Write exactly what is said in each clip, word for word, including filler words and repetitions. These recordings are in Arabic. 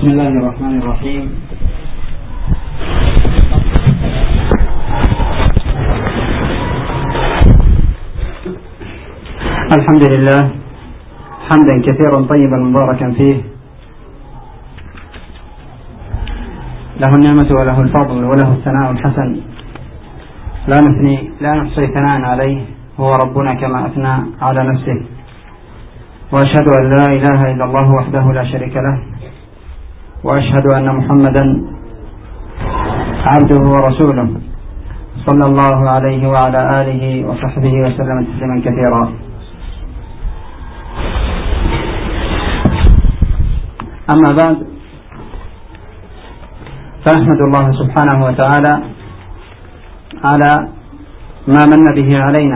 بسم الله الرحمن الرحيم. الحمد لله حمدا كثيرا طيبا مباركا فيه، له النعمة وله الفضل وله الثناء الحسن، لا نثني لا نحصي ثناء عليه، هو ربنا كما أثنى على نفسه. وأشهد أن لا إله إلا الله وحده لا شريك له، وأشهد أن محمدا عبده ورسوله صلى الله عليه وعلى آله وصحبه وسلم تسليما كثيرا. أما بعد، فنحمد الله سبحانه وتعالى على ما من به علينا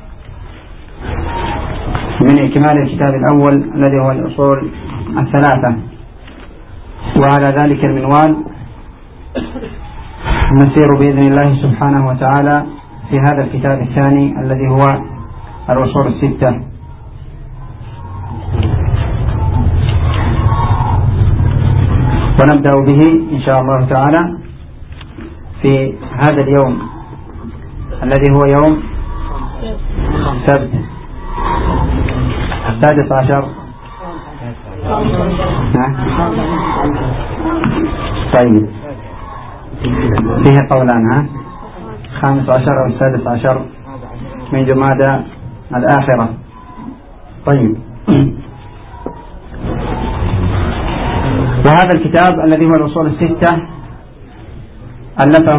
من إكمال الكتاب الأول الذي هو الأصول الثلاثة، وعلى ذلك المنوال نسير بإذن الله سبحانه وتعالى في هذا الكتاب الثاني الذي هو الأصول الستة. ونبدأ به إن شاء الله تعالى في هذا اليوم الذي هو يوم السبت السادس عشر. طيب، فيه قولان، ها خامس عشر أو السادس عشر من جمادى الآخرة. طيب، وهذا الكتاب الذي هو الأصول الستة ألفه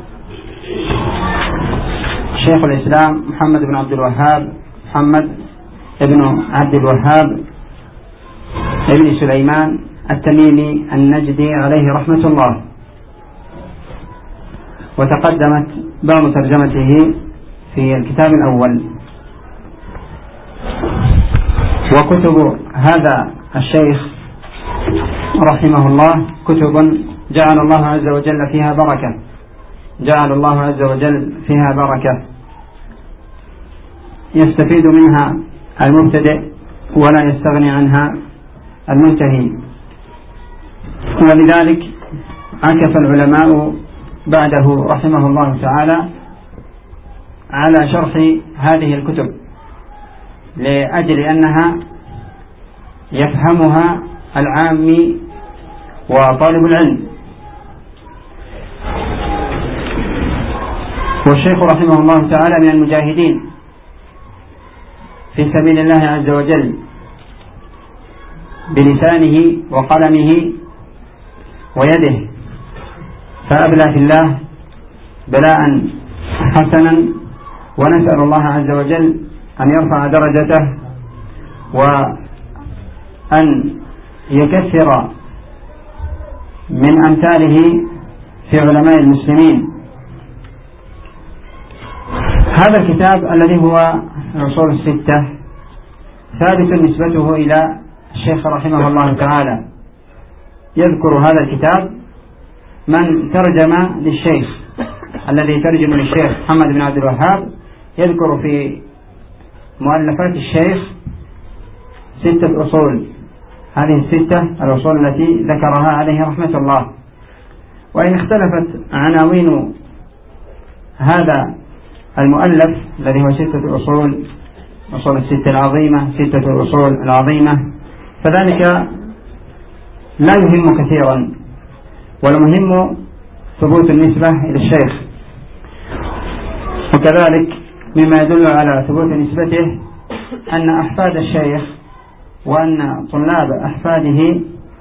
شيخ الإسلام محمد بن عبد الوهاب محمد ابن عبد الوهاب ابن سليمان التميمي النجدي عليه رحمة الله. وتقدمت بعض ترجمته في الكتاب الأول. وكتب هذا الشيخ رحمه الله كتب جعل الله عز وجل فيها بركة جعل الله عز وجل فيها بركة يستفيد منها المبتدئ ولا يستغني عنها المنتهي. ولذلك عكف العلماء بعده رحمه الله تعالى على شرح هذه الكتب، لأجل أنها يفهمها العامي وطالب العلم. والشيخ رحمه الله تعالى من المجاهدين في سبيل الله عز وجل بلسانه وقلمه ويده، فأبلى في الله بلاء حسنا، ونسأل الله عز وجل أن يرفع درجته وأن يكثر من أمثاله في علماء المسلمين. هذا الكتاب الذي هو الأصول الستة ثابت نسبته إلى الشيخ رحمه الله تعالى. يذكر هذا الكتاب من ترجم للشيخ الذي ترجم للشيخ محمد بن عبد الوهاب، يذكر في مؤلفات الشيخ ستة أصول. هذه الستة الأصول التي ذكرها عليه رحمة الله. وإن اختلفت عناوين هذا المؤلف الذي هو ستة أصول أصول الستة العظيمة ستة الأصول العظيمة، فذلك لا يهم كثيرا، والمهم ثبوت النسبة إلى الشيخ. وكذلك مما يدل على ثبوت نسبته أن أحفاد الشيخ وأن طلاب أحفاده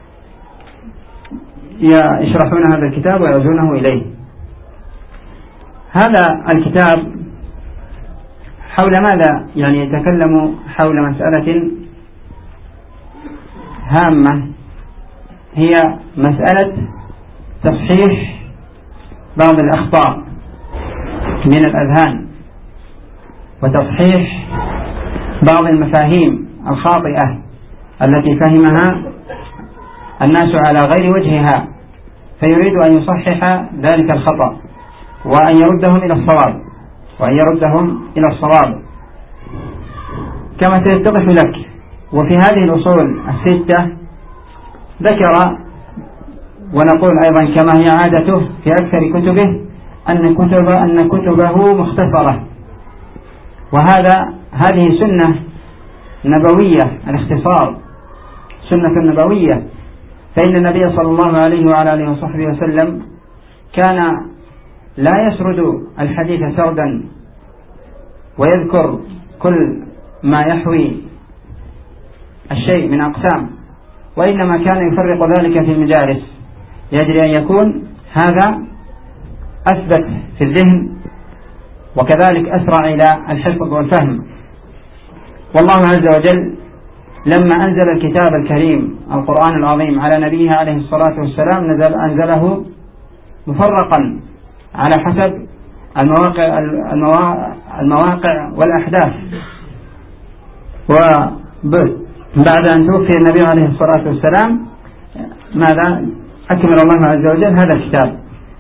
يشرحون هذا الكتاب ويرجونه إليه. هذا الكتاب حول ماذا؟ يعني يتكلم حول مسألة هامة، هي مسألة تصحيح بعض الأخطاء من الأذهان، وتصحيح بعض المفاهيم الخاطئة التي فهمها الناس على غير وجهها، فيريد أن يصحح ذلك الخطأ وأن يردهم إلى الصواب وأن يردهم إلى الصواب كما سيتضح لك. وفي هذه الأصول الستة ذكر ونقول أيضا كما هي عادته في أكثر كتبه أن كتب أن كتبه مختصرة، وهذا هذه سنة نبوية، الاختصار سنة نبوية، فإن النبي صلى الله عليه وعلى آله وصحبه وسلم كان لا يسرد الحديث سردا ويذكر كل ما يحوي الشيء من أقسام، وإنما كان يفرق ذلك في المجالس يجري أن يكون هذا أثبت في الذهن وكذلك أسرع إلى الحفظ والفهم. والله عز وجل لما أنزل الكتاب الكريم القرآن العظيم على نبيه عليه الصلاة والسلام نزل أنزله مفرقا على حسب المواقع, المواقع والأحداث. وبعد أن توفي النبي عليه الصلاة والسلام ماذا أكمل الله عز وجل هذا الكتاب،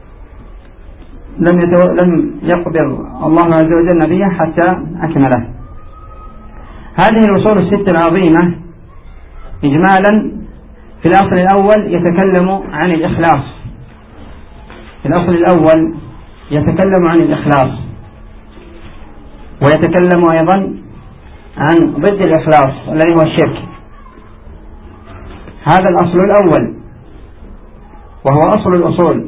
لم يتو... لم يقبض الله عز وجل نبيه حتى أكمله. هذه الأصول الست العظيمة إجمالا في الأصل الأول يتكلم عن الإخلاص، في الأصل الأول يتكلم عن الإخلاص، ويتكلم أيضا عن ضد الإخلاص الذي هو الشرك. هذا الأصل الأول وهو أصل الأصول،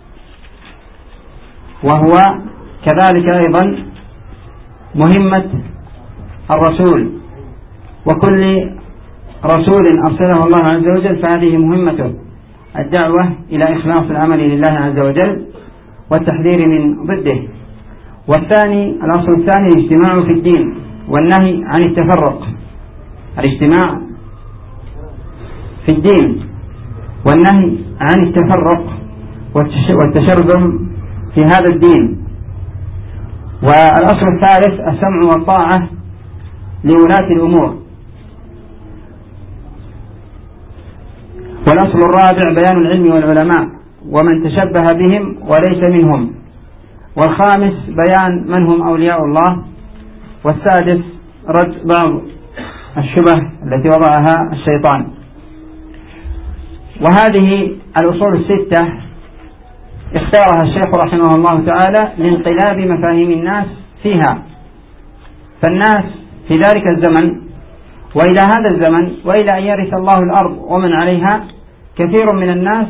وهو كذلك أيضا مهمة الرسول، وكل رسول أرسله الله عز وجل فهذه مهمته الدعوة إلى إخلاص العمل لله عز وجل والتحذير من ضده. والثاني الأصل الثاني الاجتماع في الدين والنهي عن التفرق، الاجتماع في الدين والنهي عن التفرق والتشرذم في هذا الدين. والأصل الثالث السمع والطاعة لولاة الأمور. والأصل الرابع بيان العلم والعلماء ومن تشبه بهم وليس منهم. والخامس بيان من هم أولياء الله. والسادس رد بعض الشبه التي وضعها الشيطان. وهذه الأصول الستة اختارها الشيخ رحمه الله تعالى لانقلاب مفاهيم الناس فيها، فالناس في ذلك الزمن وإلى هذا الزمن وإلى أن يرث الله الأرض ومن عليها كثير من الناس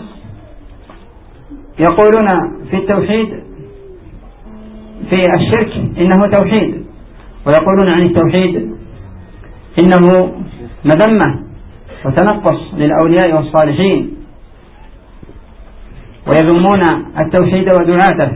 يقولون في التوحيد في الشرك إنه توحيد، ويقولون عن التوحيد إنه مذمة وتنقص للأولياء والصالحين، ويذمون التوحيد ودعاته.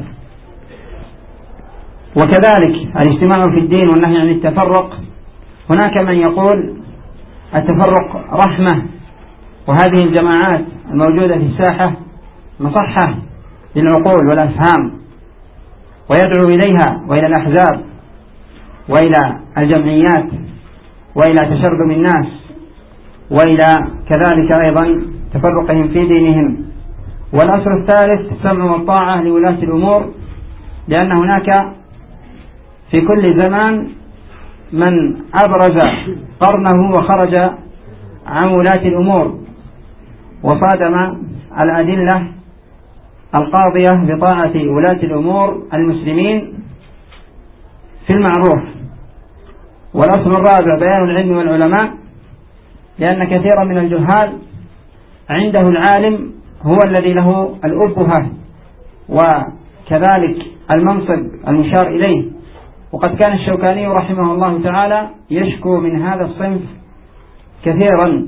وكذلك الاجتماع في الدين والنهي عن التفرق، هناك من يقول التفرق رحمة، وهذه الجماعات الموجودة في الساحة مصحة للعقول والأفهام، ويدعو إليها وإلى الأحزاب وإلى الجمعيات وإلى تشرذم الناس وإلى كذلك أيضا تفرقهم في دينهم. والأصل الثالث السمع والطاعة لولاة الأمور، لأن هناك في كل زمان من أبرز قرنه وخرج عن ولاة الأمور وصادم الأدلة القاضية بطاعة ولاة الأمور المسلمين في المعروف. والأصل الرابع بيان العلم والعلماء، لأن كثيرا من الجهال عنده العالم هو الذي له الأبهة وكذلك المنصب المشار إليه. وقد كان الشوكاني رحمه الله تعالى يشكو من هذا الصنف كثيرا،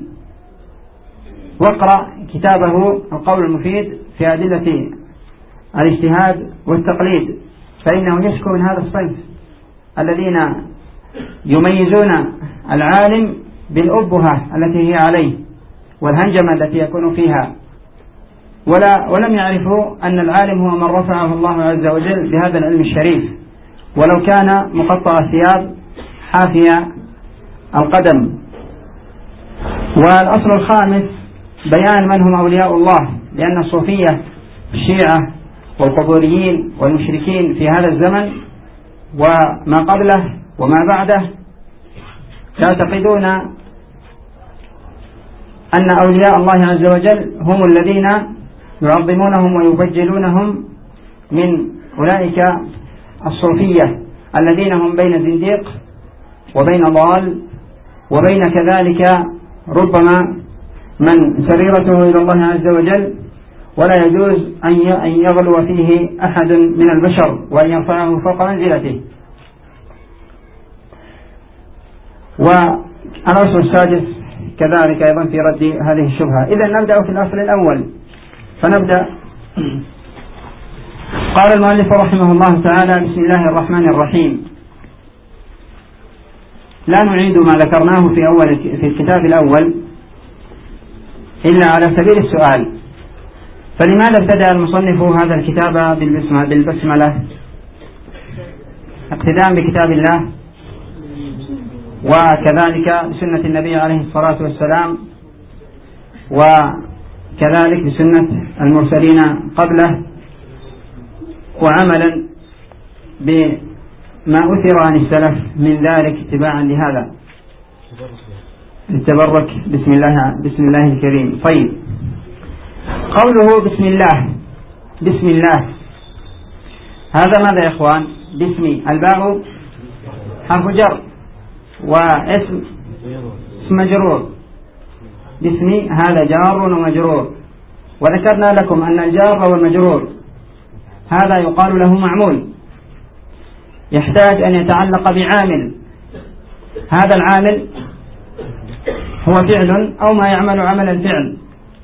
واقرأ كتابه القول المفيد في أدلة الاجتهاد والتقليد، فإنه يشكو من هذا الصنف الذين يميزون العالم بالأبهة التي هي عليه والهنجمة التي يكون فيها، ولا ولم يعرفوا أن العالم هو من رفعه الله عز وجل بهذا العلم الشريف، ولو كان مقطع الثياب حافي القدم. والأصل الخامس بيان من هم أولياء الله، لأن الصوفية الشيعة والقبوريين والمشركين في هذا الزمن وما قبله وما بعده يعتقدون أن أولياء الله عز وجل هم الذين يعظمونهم ويبجلونهم من أولئك الصوفية الذين هم بين زنديق وبين ضال وبين كذلك ربما من سريرته إلى الله عز وجل ولا يجوز أن يغلو فيه أحد من البشر وأن يرفعه فوق منزلته. والأصل السادس كذلك أيضا في رد هذه الشبهة. إذا نبدأ في الأصل الأول، فنبدأ. قال المؤلف رحمه الله تعالى: بسم الله الرحمن الرحيم. لا نعيد ما ذكرناه في أول في الكتاب الأول إلا على سبيل السؤال، فلماذا ابتدأ المصنف هذا الكتاب بالبسملة اقتداء بكتاب الله وكذلك بسنة النبي عليه الصلاة والسلام وكذلك بسنة المرسلين قبله، وعملا بما أثر عن السلف من ذلك اتباعا لهذا التبرك بسم الله بسم الله الكريم. طيب، قوله بسم الله بسم الله هذا ماذا يا إخوان؟ باسم الباء حرف جر واسم اسم مجرور. باسم هذا جار ومجرور، وذكرنا لكم أن الجار والمجرور هذا يقال له معمول، يحتاج أن يتعلق بعامل. هذا العامل هو فعل أو ما يعمل عمل الفعل،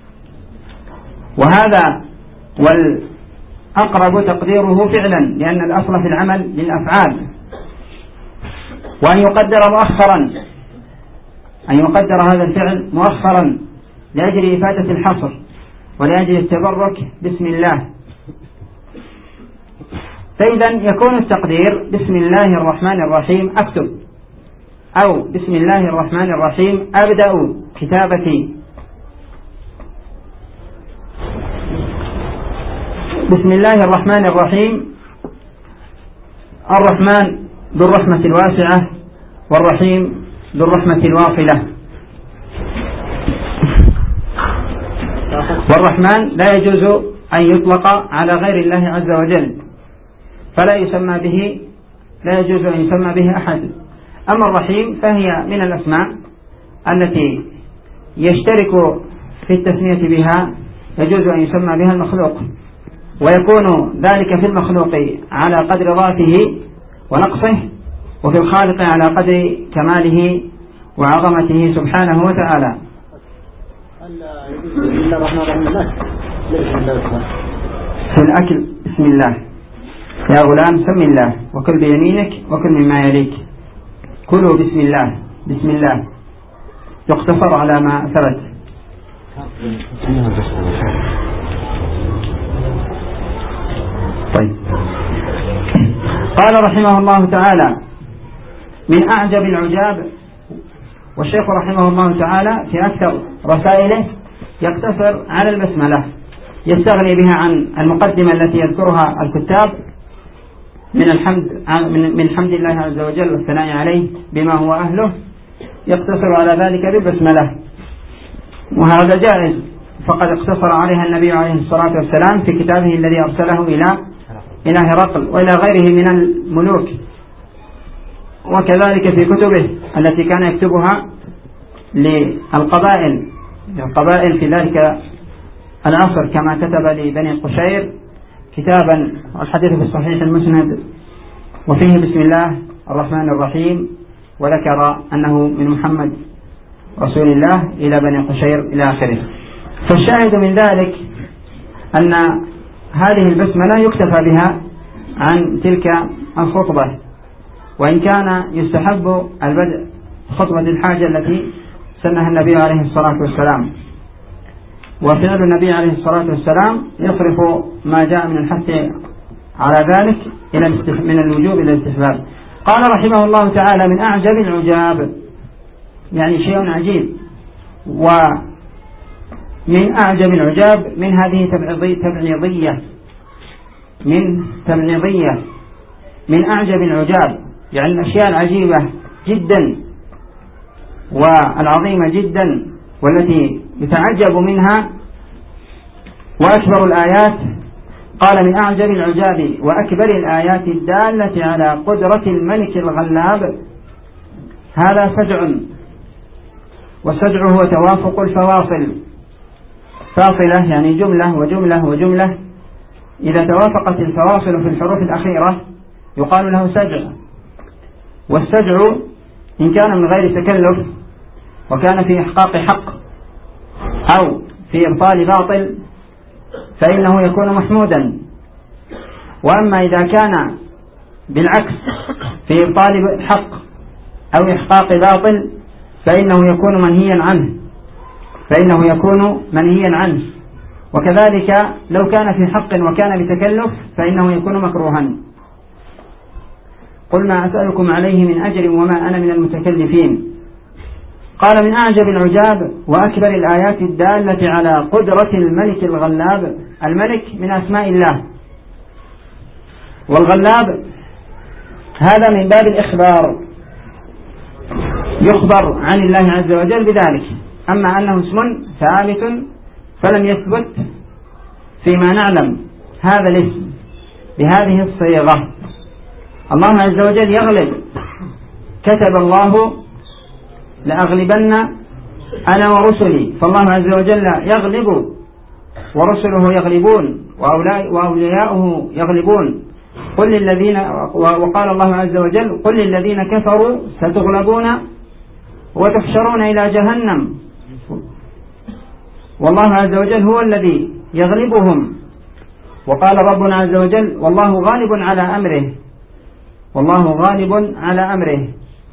وهذا والأقرب تقديره فعلا لأن الأصل في العمل للأفعال، وأن يقدر مؤخرا أن يقدر هذا الفعل مؤخرا لأجل إفادة الحصر ولأجل التبرك بسم الله. فإذا يكون التقدير بسم الله الرحمن الرحيم أكتب، أو بسم الله الرحمن الرحيم أبدأ كتابتي. بسم الله الرحمن الرحيم، الرحمن ذو الرحمة الواسعة والرحيم ذو الرحمة الواصلة. والرحمن لا يجوز أن يطلق على غير الله عز وجل، فلا يسمى به لا يجوز أن يسمى به أحد. أما الرحيم فهي من الأسماء التي يشترك في التسمية بها يجوز أن يسمى بها المخلوق، ويكون ذلك في المخلوق على قدر ذاته ونقصه، وفي الخالق على قدر كماله وعظمته سبحانه وتعالى. في الأكل بسم الله، يا غلام سم الله وكل بيمينك وكل مما يليك. كلوا بسم الله بسم الله يقتصر على ما ثبت. طيب، قال رحمه الله تعالى: من أعجب العجاب. والشيخ رحمه الله تعالى في أكثر رسائله يقتصر على البسملة، يستغني بها عن المقدمة التي يذكرها الكتاب من الحمد من حمد الله عز وجل والثناء عليه بما هو أهله، يقتصر على ذلك بالبسملة، وهذا جائز، فقد اقتصر عليها النبي عليه الصلاة والسلام في كتابه الذي أرسله إلى إلى هرقل وإلى غيره من الملوك، وكذلك في كتبه التي كان يكتبها للقبائل القبائل في ذلك العصر، كما كتب لبني قشير كتابا، والحديث في الصحيح المسند، وفيه بسم الله الرحمن الرحيم، وذكر أنه من محمد رسول الله إلى بني قشير إلى آخره. فالشاهد من ذلك أن هذه البسملة يكتفى بها عن تلك الخطبة، وإن كان يستحب البدء خطبة الحاجة التي سنها النبي عليه الصلاة والسلام، وفعل النبي عليه الصلاة والسلام يصرف ما جاء من الحث على ذلك إلى من الوجوب إلى الاستحباب. قال رحمه الله تعالى: من أعجب العجاب، يعني شيء عجيب. ومن أعجب العجاب من هذه تبعيضية من تبعيضية من أعجب العجاب، يعني الأشياء العجيبة جدا والعظيمة جدا والتي يتعجب منها وأكبر الآيات قال من أعجب العجاب وأكبر الآيات الدالة على قدرة الملك الغلاب هذا سجع، والسجع هو توافق الفواصل، فاصلة يعني جملة وجملة وجملة، إذا توافقت الفواصل في الحروف الأخيرة يقال له سجع. والسجع إن كان من غير تكلف وكان في إحقاق حق أو في إبطال باطل فإنه يكون محمودا، وأما إذا كان بالعكس في إبطال حق أو إحقاق باطل فإنه يكون منهيا عنه فإنه يكون منهيا عنه وكذلك لو كان في حق وكان بتكلف فإنه يكون مكروها. قل ما أسألكم عليه من أجر وما أنا من المتكلفين. قال من أعجب العجاب وأكبر الآيات الدالة على قدرة الملك الغلاب. الملك من أسماء الله، والغلاب هذا من باب الإخبار، يخبر عن الله عز وجل بذلك. أما أنه اسم ثابت فلم يثبت فيما نعلم هذا الاسم بهذه الصيغة. الله عز وجل يغلب، كتب الله لأغلبن أنا ورسلي، فالله عز وجل يغلب ورسله يغلبون وأولياؤه يغلبون. قل للذين، وقال الله عز وجل قل للذين كفروا ستغلبون وتحشرون إلى جهنم، والله عز وجل هو الذي يغلبهم. وقال ربنا عز وجل والله غالب على أمره، والله غالب على أمره.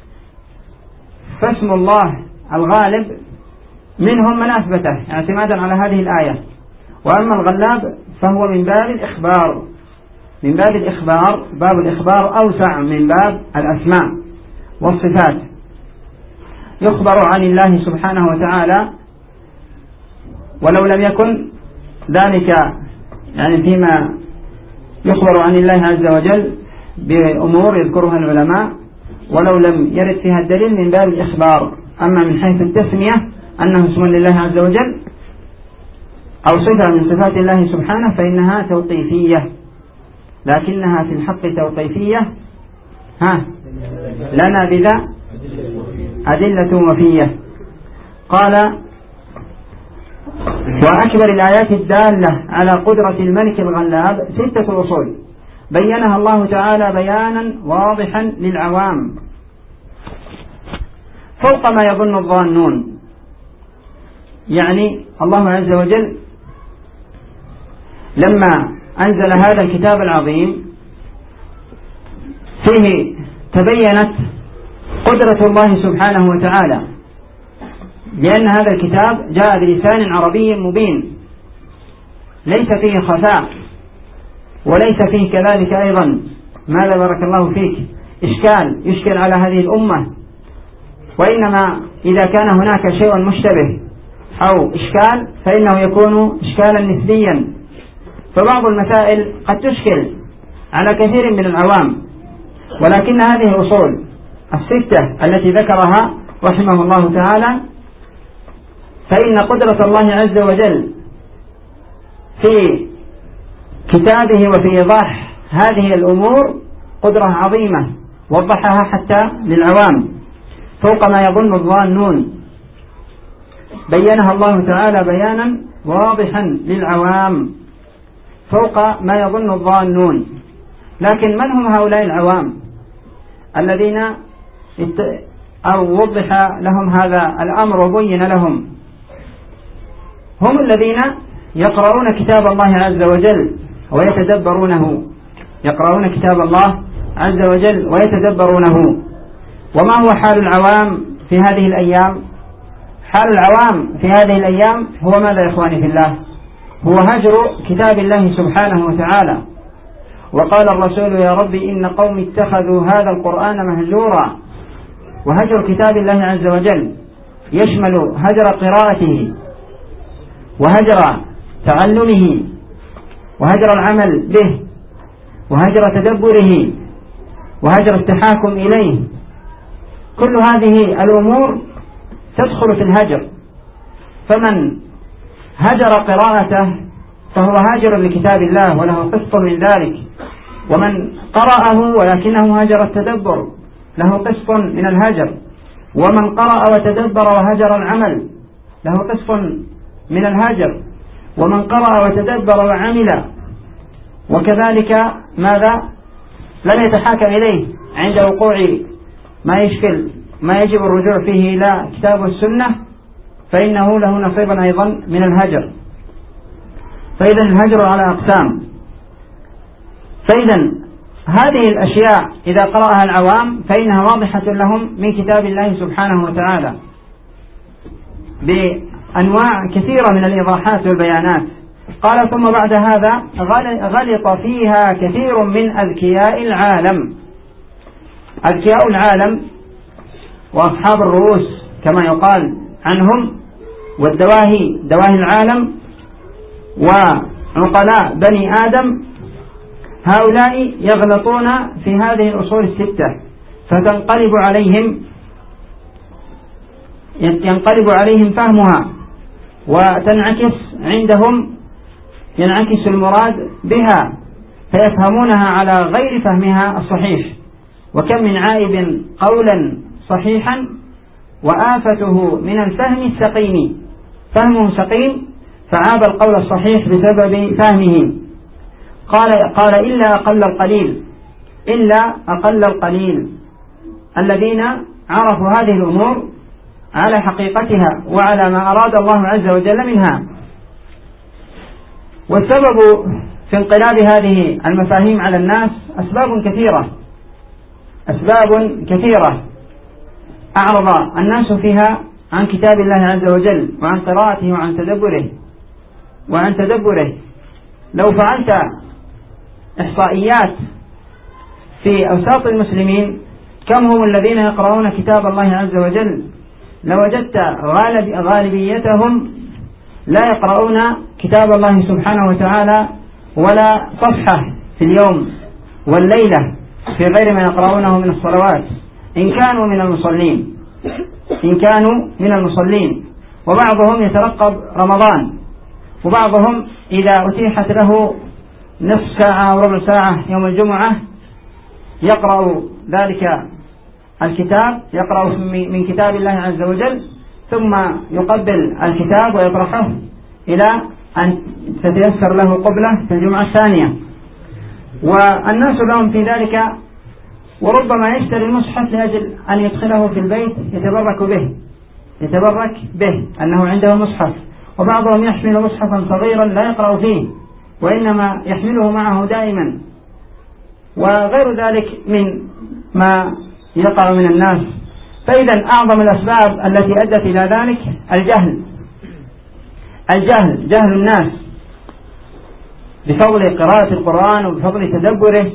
فاسم الله الغالب منهم من أثبته اعتمادا على هذه الآية. وأما الغلاب فهو من باب الإخبار، من باب الإخبار، باب الإخبار أوسع من باب الأسماء والصفات. يخبر عن الله سبحانه وتعالى، ولو لم يكن ذلك يعني فيما يخبر عن الله عز وجل بأمور يذكرها العلماء ولو لم يرد فيها الدليل من باب الإخبار. أما من حيث التسمية أنه اسم لله عز وجل أو صفة من صفات الله سبحانه فإنها توقيفية، لكنها في الحق توقيفية ها لنا بذا أدلة وفية. قال وأكبر الآيات الدالة على قدرة الملك الغلاب ستة أصول بينها الله تعالى بيانا واضحا للعوام فوق ما يظن الظانون. يعني الله عز وجل لما أنزل هذا الكتاب العظيم فيه تبينت قدرة الله سبحانه وتعالى، لأن هذا الكتاب جاء بلسان عربي مبين ليس فيه خفاء وليس فيه كذلك أيضا ماذا بارك الله فيك إشكال يشكل على هذه الأمة، وإنما إذا كان هناك شيء مشتبه أو إشكال فإنه يكون إشكالا نسبيا، فبعض المسائل قد تشكل على كثير من العوام، ولكن هذه الأصول الستة التي ذكرها رحمه الله تعالى فإن قدرة الله عز وجل في كتابه وفي إيضاح هذه الأمور قدرة عظيمة وضحها حتى للعوام فوق ما يظن الظانون، بينها الله تعالى بيانا واضحا للعوام فوق ما يظن الظانون. لكن من هم هؤلاء العوام الذين أو وضح لهم هذا الأمر وبين لهم؟ هم الذين يقرؤون كتاب الله عز وجل ويتدبرونه، يقرؤون كتاب الله عز وجل ويتدبرونه. وما هو حال العوام في هذه الأيام؟ حال العوام في هذه الأيام هو ماذا يا إخواني في الله؟ هو هجر كتاب الله سبحانه وتعالى. وقال الرسول يا رب إن قوم اتخذوا هذا القرآن مهجورا. وهجر كتاب الله عز وجل يشمل هجر قراءته وهجر تعلمه وهجر العمل به وهجر تدبره وهجر التحاكم إليه. كل هذه الأمور تدخل في الهجر، فمن هجر قراءته فهو هاجر لكتاب الله وله قسط من ذلك، ومن قرأه ولكنه هجر التدبر له قسط من الهجر، ومن قرأ وتدبر وهجر العمل له قسط من الهجر، ومن قرأ وتدبر وعمل وكذلك ماذا لم يتحاكم إليه عند وقوع ما يشكل ما يجب الرجوع فيه إلى كتاب والسنة، فإنه له نصيبا أيضا من الهجر. فإذا الهجر على أقسام. فإذا هذه الأشياء إذا قرأها العوام فإنها واضحة لهم من كتاب الله سبحانه وتعالى بأنواع كثيرة من الإيضاحات والبيانات. قال ثم بعد هذا غلط فيها كثير من أذكياء العالم. أذكياء العالم وأصحاب الرؤوس كما يقال عنهم، والدواهي دواهي العالم، وعقلاء بني آدم، هؤلاء يغلطون في هذه الأصول الستة، فتنقلب عليهم ينقلب عليهم فهمها، وتنعكس عندهم ينعكس المراد بها، فيفهمونها على غير فهمها الصحيح. وكم من عائب قولا صحيحا وآفته من الفهم السقيم، فهمه سقيم فعاب القول الصحيح بسبب فهمه. قال قال إلا أقل القليل إلا أقل القليل الذين عرفوا هذه الأمور على حقيقتها وعلى ما أراد الله عز وجل منها. والسبب في انقلاب هذه المفاهيم على الناس أسباب كثيرة أسباب كثيرة أعرض الناس فيها عن كتاب الله عز وجل وعن قراءته وعن تدبره وعن تدبره لو فعلت إحصائيات في أوساط المسلمين كم هم الذين يقرؤون كتاب الله عز وجل لوجدت غالب غالبيتهم لا يقرؤون كتاب الله سبحانه وتعالى ولا صفحة في اليوم والليلة في غير ما يقرؤونه من الصلوات، إن كانوا من المصلين إن كانوا من المصلين وبعضهم يترقب رمضان، وبعضهم إذا أتيحت له نصف ساعة أو ربع ساعة يوم الجمعة يقرأ ذلك الكتاب، يقرأ من كتاب الله عز وجل، ثم يقبل الكتاب ويطرحه إلى أن تتيسر له قبلة في الجمعة الثانية. والناس لهم في ذلك، وربما يشتري المصحف لأجل أن يدخله في البيت يتبرك به يتبرك به أنه عنده مصحف، وبعضهم يحمل مصحفا صغيرا لا يقرأ فيه وإنما يحمله معه دائما، وغير ذلك من ما يقع من الناس. فإذا أعظم الأسباب التي أدت إلى ذلك الجهل الجهل جهل الناس بفضل قراءة القرآن وبفضل تدبره،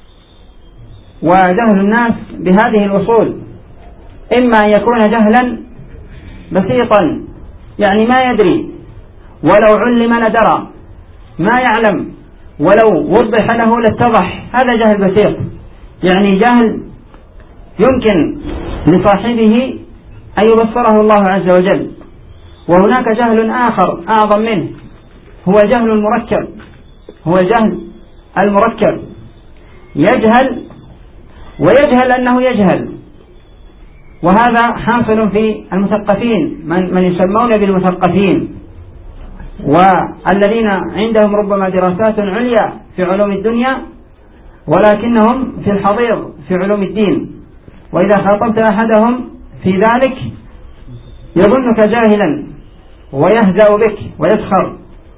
وجهل الناس بهذه الأصول إما أن يكون جهلا بسيطا يعني ما يدري، ولو علم لدرى، ما يعلم ولو وضح له لاتضح، هذا جهل بسيط، يعني جهل يمكن لصاحبه أن يبصره الله عز وجل. وهناك جهل آخر أعظم منه، هو جهل المركب هو الجهل المركب يجهل ويجهل أنه يجهل، وهذا حاصل في المثقفين من, من يسمون بالمثقفين، والذين عندهم ربما دراسات عليا في علوم الدنيا ولكنهم في الحضيض في علوم الدين، وإذا خاطبت أحدهم في ذلك يظنك جاهلا ويهزأ بك ويسخر،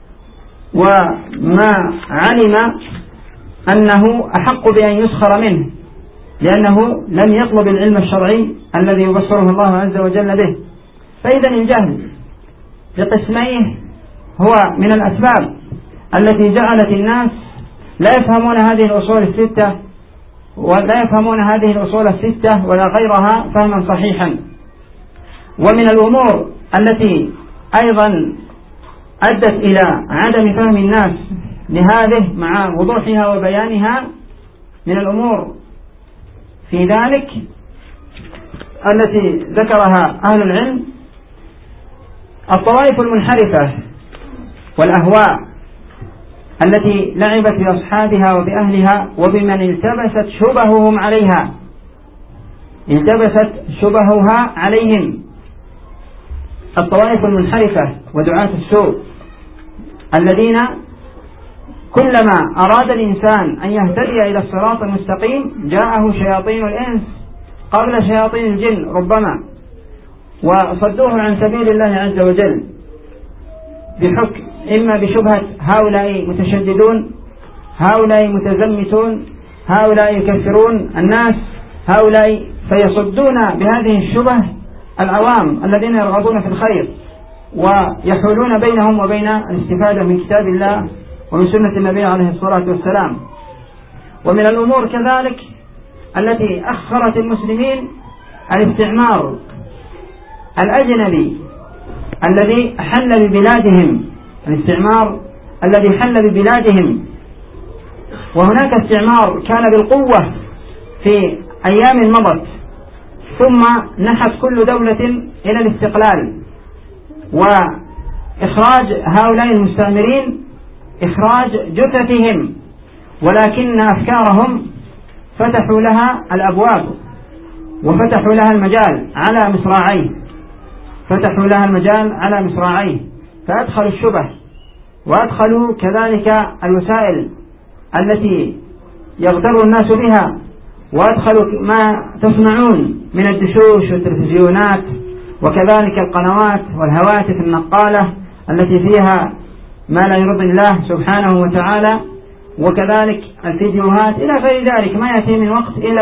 وما علم أنه أحق بأن يسخر منه لأنه لم يطلب العلم الشرعي الذي يبصره الله عز وجل به. فإذا الجهل بقسميه هو من الأسباب التي جعلت الناس لا يفهمون هذه الأصول الستة ولا يفهمون هذه الأصول الستة ولا غيرها فهما صحيحا. ومن الأمور التي أيضا أدت إلى عدم فهم الناس لهذه مع وضوحها وبيانها من الأمور في ذلك التي ذكرها أهل العلم الطوائف المنحرفة والأهواء التي لعبت بأصحابها وبأهلها وبمن التبست شبههم عليها التبست شبهها عليهم الطوائف المنحرفة ودعاة السوء الذين كلما أراد الإنسان أن يهتدي إلى الصراط المستقيم جاءه شياطين الإنس قبل شياطين الجن ربما وصدوه عن سبيل الله عز وجل بحكم إما بشبهة هؤلاء متشددون، هؤلاء متزمتون، هؤلاء يكفرون الناس، هؤلاء فيصدون بهذه الشبه العوام الذين يرغبون في الخير ويحولون بينهم وبين الاستفادة من كتاب الله ومن سنة النبي عليه الصلاة والسلام. ومن الأمور كذلك التي أخرت المسلمين الاستعمار الأجنبي الذي حل ببلادهم الاستعمار الذي حل ببلادهم وهناك استعمار كان بالقوة في أيام مضت ثم نحت كل دولة إلى الاستقلال وإخراج هؤلاء المستعمرين إخراج جثثهم، ولكن أفكارهم فتحوا لها الأبواب وفتحوا لها المجال على مصراعيه فتحوا لها المجال على مصراعيه فأدخلوا الشبه وأدخلوا كذلك الوسائل التي يغتر الناس بها وأدخلوا ما تصنعون من الدشوش والتلفزيونات وكذلك القنوات والهواتف النقالة التي فيها ما لا يرضي الله سبحانه وتعالى وكذلك الفيديوهات إلى غير ذلك. ما يأتي من وقت إلا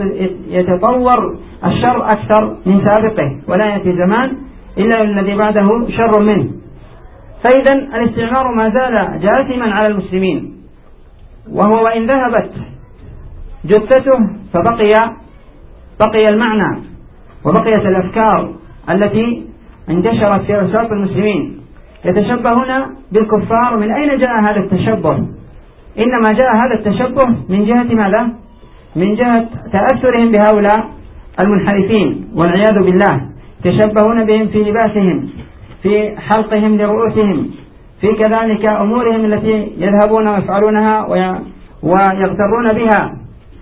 ويتطور الشر أكثر من سابقه ولا يأتي زمان إلا الذي بعده شر منه. فإذا الاستعمار ما زال جاثما على المسلمين وهو وإن ذهبت جثته فبقي بقي المعنى وبقيت الأفكار التي انتشرت في أوساط المسلمين يتشبهون بالكفار. من أين جاء هذا التشبه؟ إنما جاء هذا التشبه من جهة ماذا؟ من جهة تأثرهم بهؤلاء المنحرفين والعياذ بالله، تشبهون بهم في لباسهم، في حلقهم لرؤوسهم، في كذلك أمورهم التي يذهبون ويفعلونها ويغترون بها،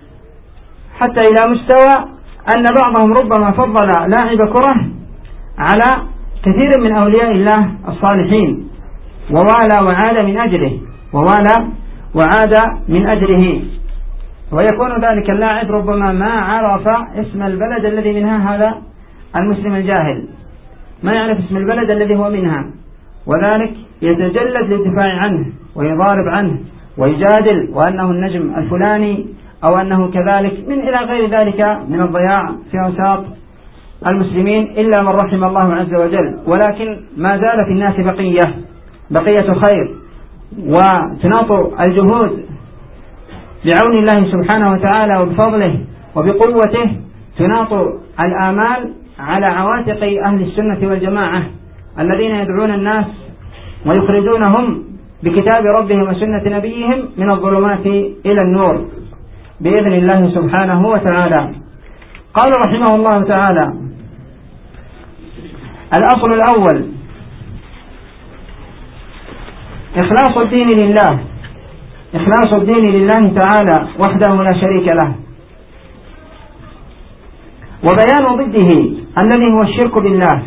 حتى إلى مستوى أن بعضهم ربما فضل لاعب كرة على كثير من أولياء الله الصالحين ووالى وعاد من أجله ووالى وعاد من أجله، ويكون ذلك اللاعب ربما ما عرف اسم البلد الذي منها هذا المسلم الجاهل، ما يعرف اسم البلد الذي هو منها، وذلك يتجلد للدفاع عنه ويضارب عنه ويجادل وأنه النجم الفلاني أو أنه كذلك من إلى غير ذلك من الضياع في أوساط المسلمين إلا من رحم الله عز وجل. ولكن ما زال في الناس بقية بقية خير وتناط الجهود بعون الله سبحانه وتعالى وبفضله وبقوته، تناط الآمال على عواتق أهل السنة والجماعة الذين يدعون الناس ويخرجونهم بكتاب ربهم وسنة نبيهم من الظلمات إلى النور بإذن الله سبحانه وتعالى. قال رحمه الله تعالى: الأصل الأول إخلاص الدين لله، إخلاص الدين لله تعالى وحده لا شريك له، وبيان ضده الذي هو الشرك بالله.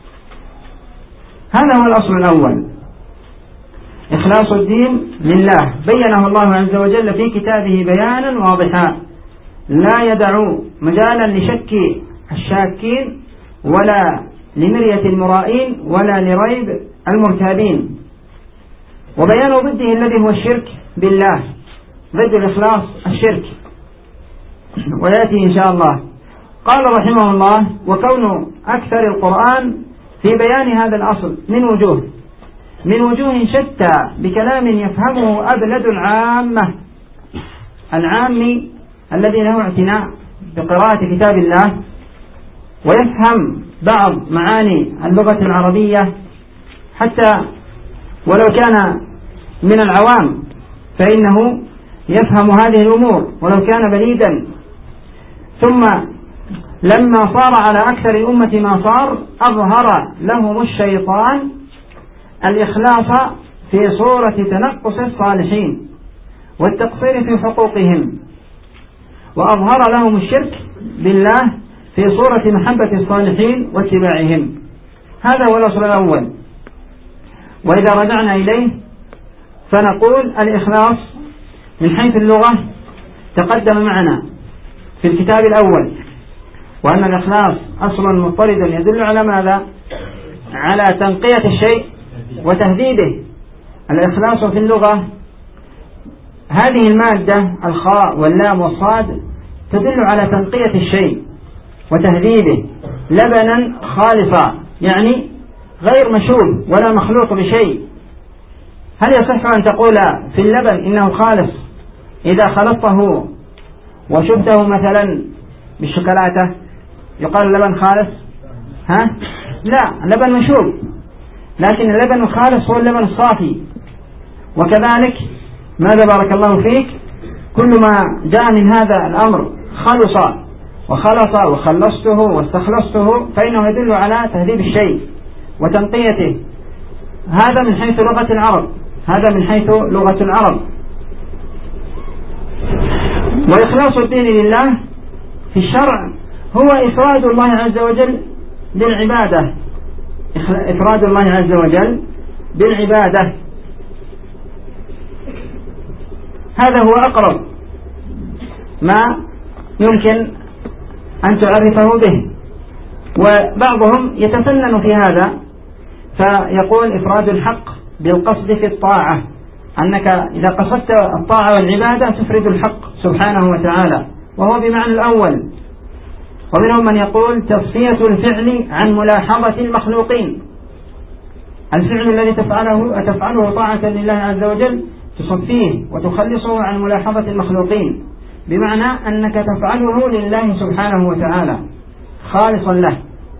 هذا هو الأصل الأول، إخلاص الدين لله، بينه الله عز وجل في كتابه بيانا واضحا لا يدع مجالا لشك الشاكين ولا لمرية المرائين ولا لريب المرتابين. وبيان ضده الذي هو الشرك بالله، ضد الإخلاص الشرك، ويأتي إن شاء الله. قال رحمه الله: وكون أكثر القرآن في بيان هذا الأصل من وجوه من وجوه شتى بكلام يفهمه أبلد العامة العامي الذي له اعتناء بقراءة كتاب الله ويفهم بعض معاني اللغة العربية، حتى ولو كان من العوام فإنه يفهم هذه الأمور ولو كان بليدا. ثم لما صار على أكثر الأمة ما صار، أظهر لهم الشيطان الإخلاص في صورة تنقص الصالحين والتقصير في حقوقهم، وأظهر لهم الشرك بالله في صورة محبة الصالحين واتباعهم. هذا هو الأصل الأول. وإذا رجعنا إليه فنقول الإخلاص من حيث اللغة تقدم معنا في الكتاب الأول، وأن الإخلاص أصل مضطرد يدل على ماذا؟ على تنقية الشيء وتهذيبه. الإخلاص في اللغة هذه المادة الخاء واللام والصاد تدل على تنقية الشيء وتهذيبه لبنا خالصا، يعني غير مشوب ولا مخلوط بشيء. هل يصح أن تقول في اللبن إنه خالص إذا خلطته وشبته مثلا بالشوكولاتة يقال اللبن خالص؟ ها؟ لا، اللبن مشوب، لكن اللبن الخالص هو اللبن الصافي. وكذلك ماذا بارك الله فيك؟ كل ما جاء من هذا الأمر خلص وخلص وخلصته واستخلصته فإنه يدل على تهذيب الشيء وتنقيته. هذا من حيث لغة العرب، هذا من حيث لغة العرب. وإخلاص الدين لله في الشرع هو إفراد الله عز وجل بالعبادة، إفراد الله عز وجل بالعبادة. هذا هو أقرب ما يمكن أن تعرفه به. وبعضهم يتفنن في هذا فيقول إفراد الحق بالقصد في الطاعة، أنك إذا قصدت الطاعة والعبادة تفرد الحق سبحانه وتعالى، وهو بمعنى الأول. ومنهم من يقول تصفية الفعل عن ملاحظة المخلوقين، الفعل الذي تفعله تفعله طاعة لله عز وجل تصفيه وتخلصه عن ملاحظة المخلوقين، بمعنى أنك تفعله لله سبحانه وتعالى خالصا له،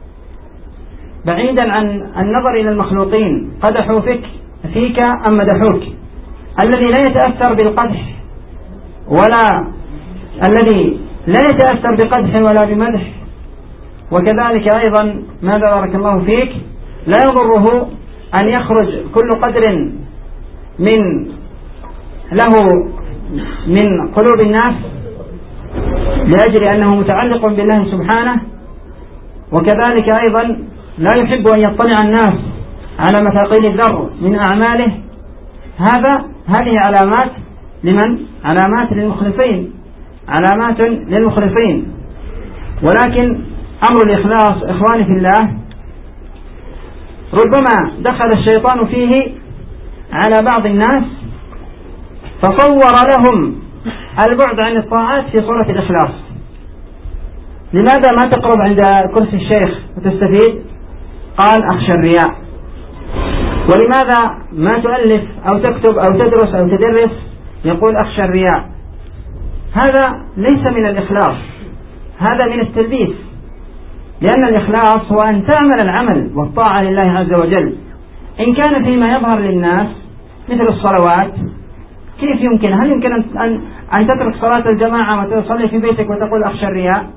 بعيدا عن النظر إلى المخلوقين قدحوا فيك فيك أم مدحوك. الذي لا يتأثر بالقدح ولا الذي لا يتأثر بقدح ولا بمدح، وكذلك أيضا ماذا بارك الله فيك لا يضره أن يخرج كل قدر من له من قلوب الناس لأجل أنه متعلق بالله سبحانه. وكذلك أيضا لا يحب أن يطلع الناس على مثاقيل الذر من أعماله. هذا هذه علامات لمن؟ علامات للمخلصين، علامات للمخلصين. ولكن أمر الإخلاص إخواني في الله ربما دخل الشيطان فيه على بعض الناس فصور لهم البعد عن الطاعات في صورة الإخلاص. لماذا ما تقرب عند كرسي الشيخ وتستفيد؟ قال أخشى الرياء. ولماذا ما تؤلف أو تكتب أو تدرس أو تدرس؟ يقول أخشى الرياء. هذا ليس من الإخلاص، هذا من التلبيس. لأن الإخلاص هو أن تعمل العمل والطاعة لله عز وجل. إن كان فيما يظهر للناس مثل الصلوات، كيف يمكن؟ هل يمكن أن أن تترك صلاة الجماعة وتصلي في بيتك وتقول أخشى الرياء؟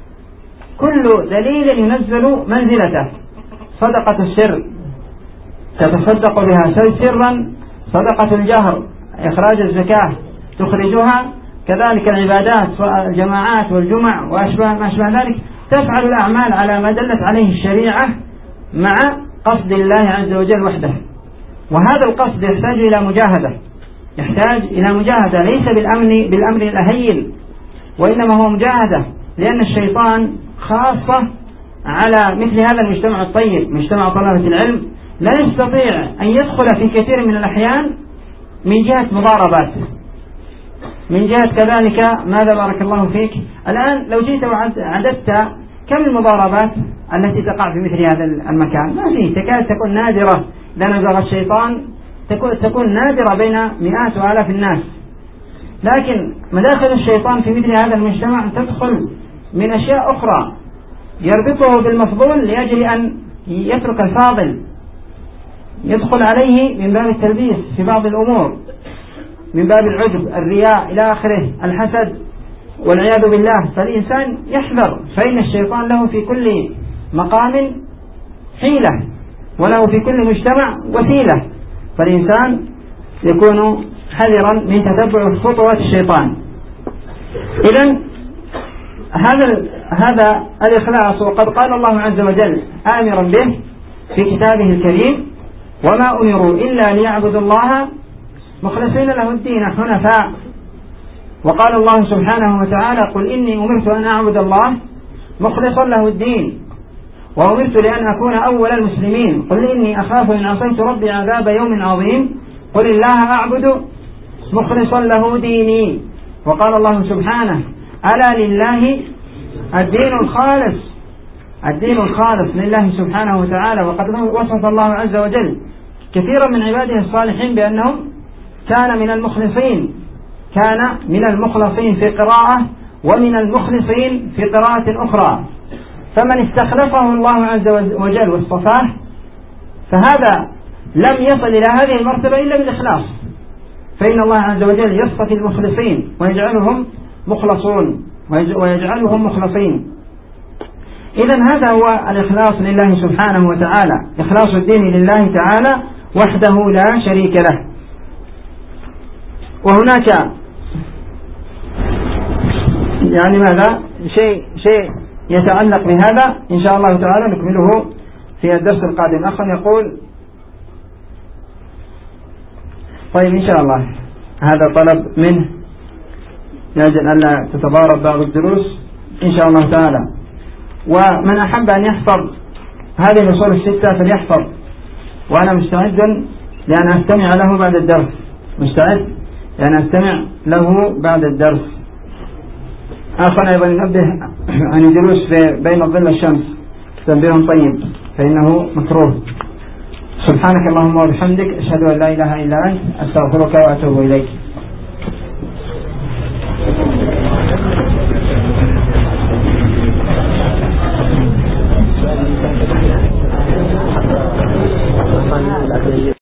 كل دليل ينزل منزلته. صدقة السر تتصدق بها سرا، صدقة الجهر إخراج الزكاة تخرجها، كذلك العبادات الجماعات والجمع وأشبه ما أشبه ذلك، تفعل الأعمال على ما دلت عليه الشريعة مع قصد الله عز وجل وحده. وهذا القصد يحتاج إلى مجاهدة، يحتاج إلى مجاهدة ليس بالأمر بالأمر الأهين، وإنما هو مجاهدة. لأن الشيطان خاصة على مثل هذا المجتمع الطيب، مجتمع طلبة العلم، لا يستطيع أن يدخل في كثير من الأحيان من جهة مضاربات، من جهة كذلك ماذا بارك الله فيك. الآن لو جيت وعددت كم المضاربات التي تقع في مثل هذا المكان؟ ما فيه، تكاد تكون نادرة. إذا نزغ الشيطان تكون, تكون نادرة بين مئات وآلاف الناس. لكن مداخل الشيطان في مثل هذا المجتمع تدخل من أشياء أخرى، يربطه بالمفضول لأجل أن يترك الفاضل، يدخل عليه من باب التلبيس في بعض الأمور، من باب العجب، الرياء إلى آخره، الحسد والعياذ بالله. فالإنسان يحذر، فإن الشيطان له في كل مقام حيلة، وله في كل مجتمع وسيلة. فالإنسان يكون حذرا من تتبع خطوات الشيطان. إذن هذا هذا الإخلاص، وقد قال الله عز وجل آمرا به في كتابه الكريم: وما أمروا إلا ليعبدوا الله مخلصين له الدين حنفاء. وقال الله سبحانه وتعالى: قل إني أمرت أن أعبد الله مخلصا له الدين وأمرت لأن أكون أول المسلمين. قل إني أخاف إن عصيت ربي عذاب يوم عظيم. قل الله أعبد مخلصا له ديني. وقال الله سبحانه: ألا لله الدين الخالص. الدين الخالص لله سبحانه وتعالى. وقد وصف الله عز وجل كثيرا من عباده الصالحين بأنهم كان من المخلصين كان من المخلصين في قراءة، ومن المخلصين في قراءة أخرى. فمن استخلفه الله عز وجل واصطفاه فهذا لم يصل إلى هذه المرتبة إلا بالإخلاص، فإن الله عز وجل يصطفي المخلصين ويجعلهم مخلصون ويجعلهم مخلصين. إذن هذا هو الإخلاص لله سبحانه وتعالى، إخلاص الدين لله تعالى وحده لا شريك له. وهناك يعني ماذا شيء شيء يتعلق بهذا إن شاء الله تعالى نكمله في الدرس القادم. أخ يقول: طيب إن شاء الله هذا طلب منه لأجل أن لا تتضارب بعض الدروس إن شاء الله تعالى. ومن أحب أن يحفظ هذه الأصول الستة فليحفظ، وأنا مستعد لأن أستمع له بعد الدرس مستعد لأن أستمع له بعد الدرس. آخر أيضا ننبه عن الجلوس بين ظل الشمس تنبيه طيب فإنه مكروه. سبحانك اللهم وبحمدك، أشهد أن لا إله إلا أنت، أستغفرك وأتوب إليك.